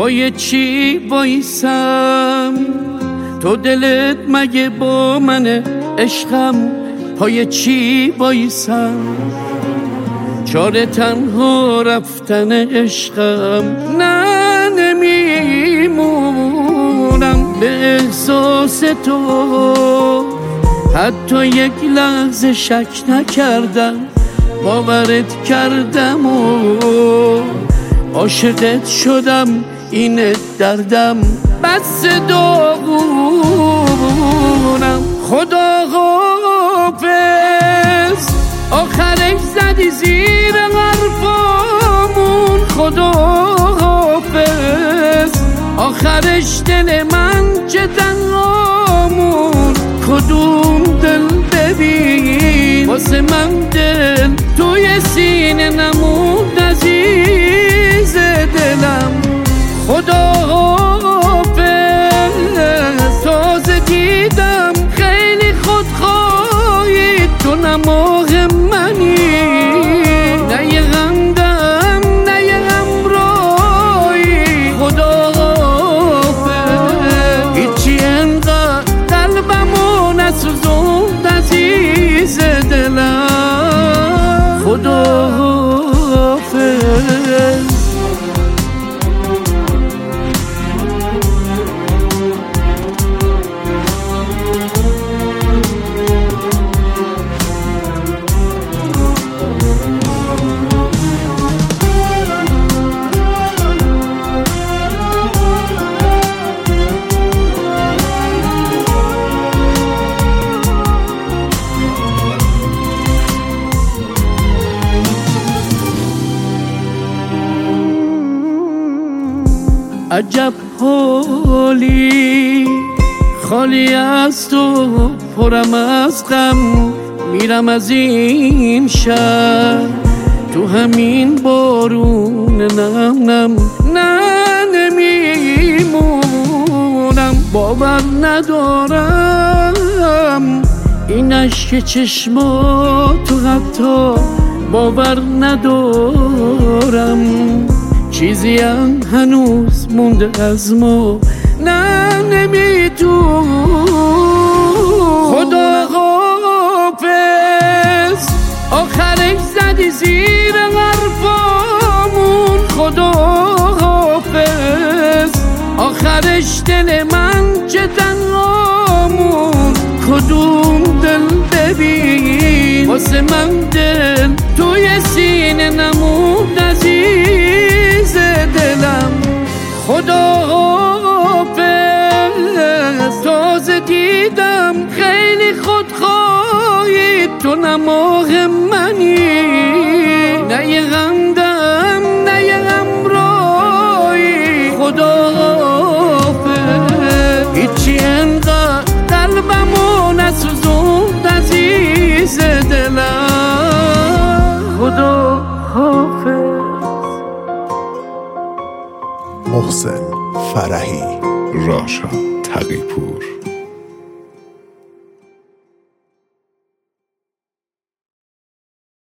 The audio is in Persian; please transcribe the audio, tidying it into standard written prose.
پای چی وایسم؟ تو دلت مگه با منه عشقم؟ پای چی وایسم؟ چاره تنها رفتن عشقم. نه نمیمونم به احساس تو، حتی یک لحظه شک نکردم، باورت کردم و عاشقت شدم. اینه دردم، بس داغونم. خدا حافظ، آخرش زدی زیر حرفامون. خدا حافظ، آخرش دل من چه تنهامون. کدوم دل ببین واسه من دل توی سینه نمود عزیز دلم. خدا حافظ، تازه دیدم خیلی خودخواهی، تو نماه منی، نه یه غمدم نه یه همراهی. خدا حافظ، هیچی انقدر قلبمو نسوزوند عزیز دلم. خدا حافظ. عجب حالی، خالی از تو پرم از غم. میرم از این شهر تو همین بارون نم نم. نه نمیمونم، باور ندارم این عشق چشماتو، حتی باور ندارم چیزی هم هنوز مونده از ما. نه نمیتون. خدا حافظ، آخرش زدی زیر حرفامون. خدا حافظ، آخرش دل من چه تنهامون. کدوم دل ببین واسه من دل توی سینه نمود عزیز دلم. خدا حافظ، تازه دیدم خیلی خودخواهی، تو نماه منی، نه یه غمدم نه یه همراهی. خدا حافظ، هیچی انقدر قلبمو نسوزوند عزیز دلم. خدا حافظ. محسن فرحی، راشا تقی‌پور.